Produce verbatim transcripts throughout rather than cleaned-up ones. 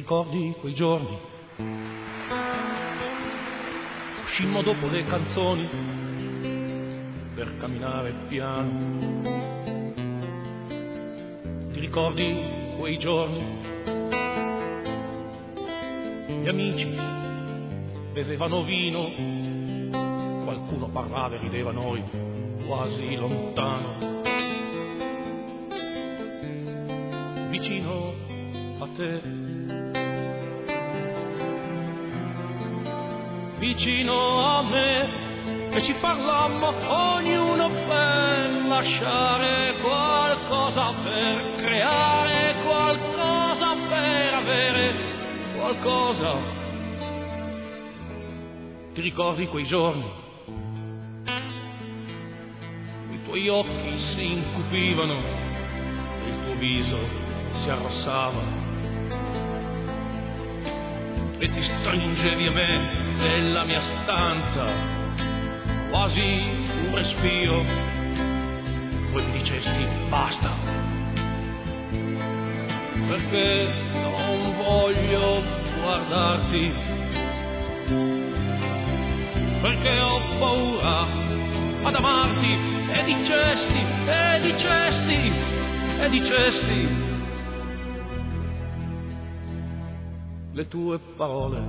ricordi quei giorni? Uscimmo dopo le canzoni per camminare piano. Ti ricordi quei giorni? Gli amici bevevano vino, qualcuno parlava e rideva, noi quasi lontano. Vicino a te, vicino a me, e ci parlammo ognuno per lasciare qualcosa, per creare qualcosa, per avere qualcosa. Ti ricordi quei giorni? I tuoi occhi si incupivano, il tuo viso si arrossava e ti stringevi a me nella mia stanza, quasi un respiro, poi mi dicesti basta, perché non voglio guardarti, perché ho paura ad amarti, e dicesti, e dicesti, e dicesti le tue parole,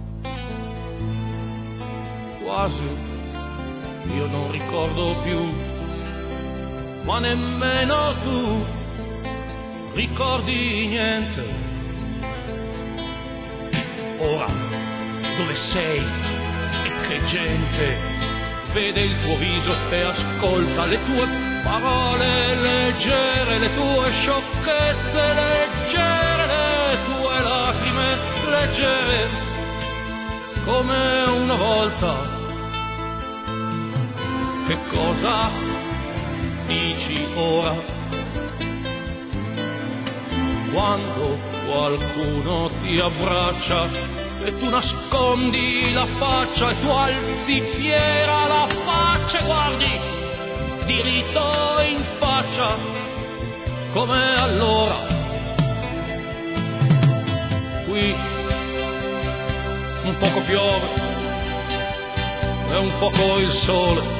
quasi io non ricordo più, ma nemmeno tu ricordi niente. Ora dove sei e che gente vede il tuo viso e ascolta le tue parole leggere, le tue sciocchezze leggere, le tue lacrime leggere, come una volta. Che cosa dici ora, quando qualcuno ti abbraccia e tu nascondi la faccia e tu alzi fiera la faccia e guardi diritto in faccia, come allora? Qui un poco piove e un poco il sole,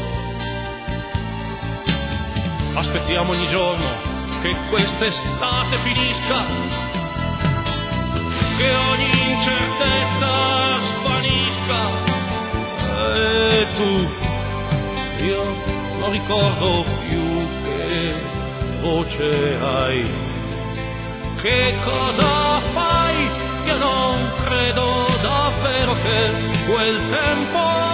aspettiamo ogni giorno che quest'estate finisca, che ogni incertezza svanisca, e tu, io non ricordo più che voce hai, che cosa fai, io non credo davvero che quel tempo